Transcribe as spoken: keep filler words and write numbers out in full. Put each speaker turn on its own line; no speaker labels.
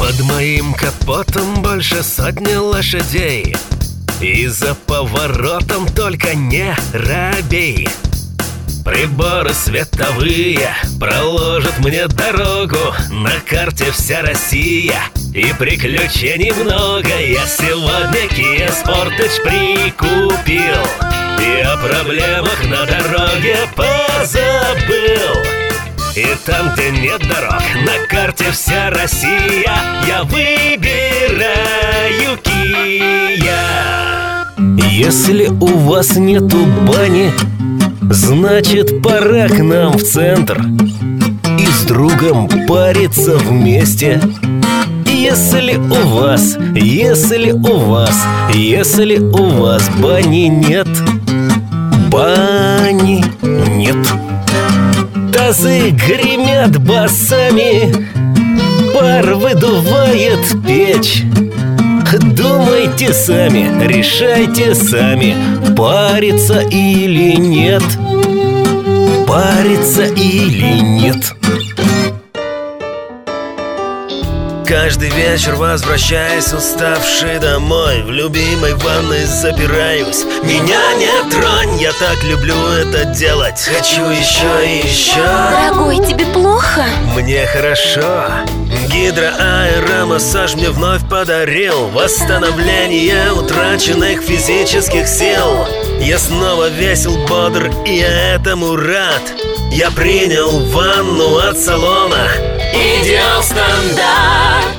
Под моим капотом больше сотни лошадей, и за поворотом только не робей. Приборы световые проложат мне дорогу, на карте вся Россия и приключений много. Я сегодня Kia Sportage прикупил и о проблемах на дороге позабыл. И там, где нет дорог, на карте вся Россия, я выбираю Kia. Если у вас нету бани, значит, пора к нам в центр и с другом париться вместе. Если у вас, если у вас, если у вас бани нет, бани нет. Тазы гремят басами, пар выдувает печь. Думайте сами, решайте сами, париться или нет, париться или нет. Каждый вечер возвращаясь уставший домой, в любимой ванной запираюсь. Меня не тронь, я так люблю это делать. Хочу еще и еще.
Дорогой, тебе плохо?
Мне хорошо. Гидроаэромассаж мне вновь подарил восстановление утраченных физических сил. Я снова весел, бодр, и я этому рад. Я принял ванну от салона.
Идеал стандарт.